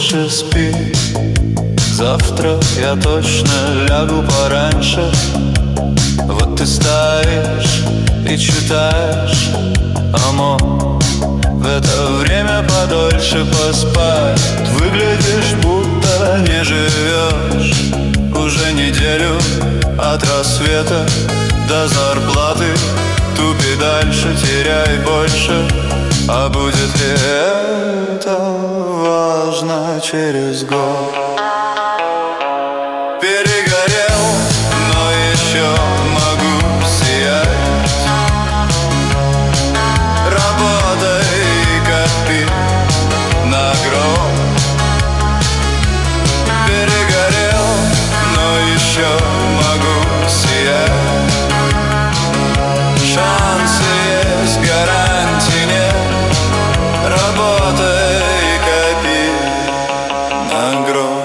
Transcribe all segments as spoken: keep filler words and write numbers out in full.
лучше спи. Завтра я точно лягу пораньше. Вот ты стоишь и читаешь Амор. В это время подольше поспать. Выглядишь, будто не живешь уже неделю. От рассвета до зарплаты. Тупи дальше, теряй больше. А будет ли это важно через год? Перегорел, но еще могу сиять. Работай и копи на гроб. Перегорел, но еще могу сиять. Шансы есть, гарантий нет. Работай и копи на гроб.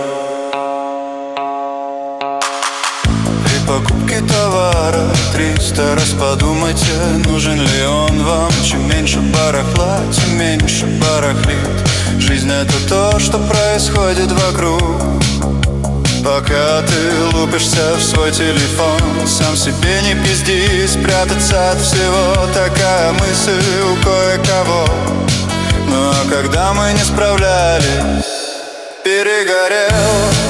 При покупке товара триста раз подумайте, нужен ли он вам. Чем меньше барахла, тем меньше барахлит. Жизнь — это то, что происходит вокруг. Пока ты лупишься в свой телефон, сам себе не пизди, спрятаться от всего. Такая мысль у кое-кого. Ну а когда мы не справлялись, перегорел,